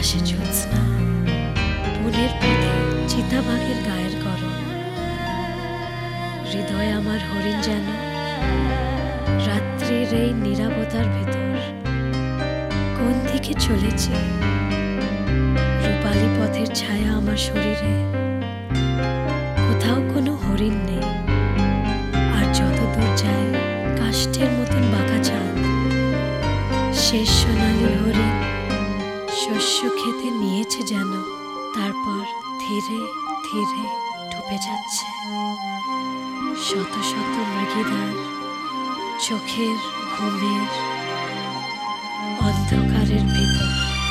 আকাশে জ্যোৎস্না, বনের পথে চিতাবাঘের গায়ের গরম। হৃদয় আমার হরিণ যেন রাত্রির এই নীরবতার ভেতর কোন দিকে চলেছে। রূপালী পথের ছায়া আমার শরীরে, কোথাও কোনো হরিণ নেই। আর যতদূর যায় কাষ্ঠের মতন বাঁকা চাঁদ, শেষ সোনালি হরিণ শস্য খেতে নিয়েছে যেন, তারপর ধীরে ধীরে ডুবে যাচ্ছে শত শত মৃগীদার চোখের ঘুমের অন্ধকারের ভিতর।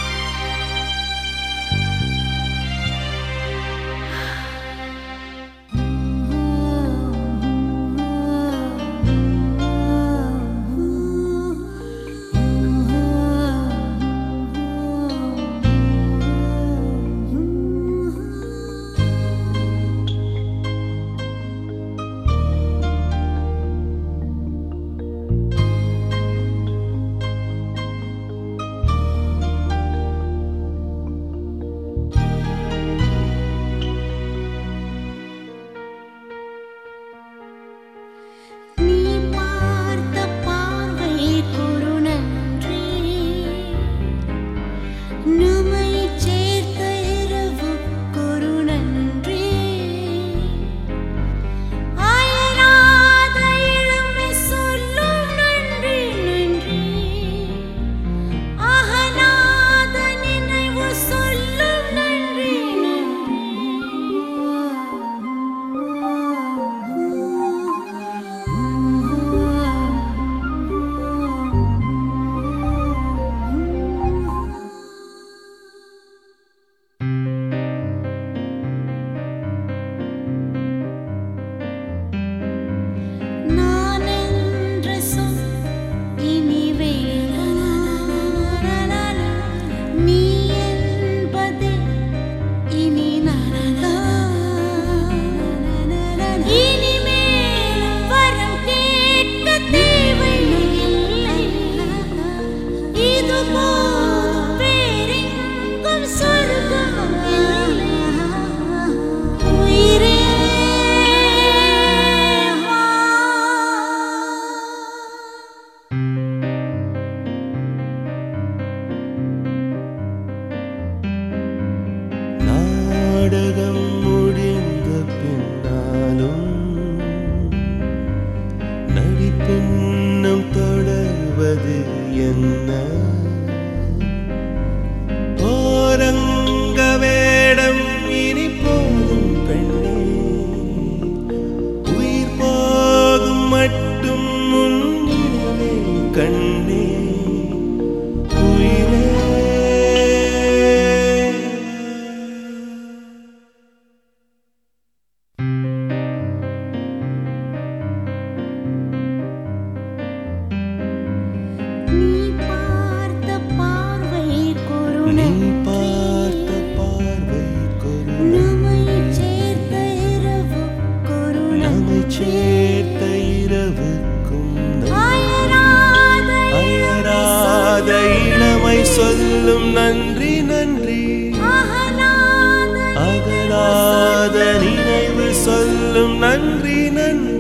நாடகம் முடிந்த பின்னாலும் நடிப்பின்னும் தொடர்வது என்ன? ஓரங்க வேடம் இனி போதும் பெண்ணே, உயிர் போகும் மட்டும் முன்னிலே கண்ணே உயிரே. சேர்த்த இரவுக்கும் அயராத இளமை சொல்லும் நன்றி நன்றி, அகலாத நினைவு சொல்லும் நன்றி நன்றி.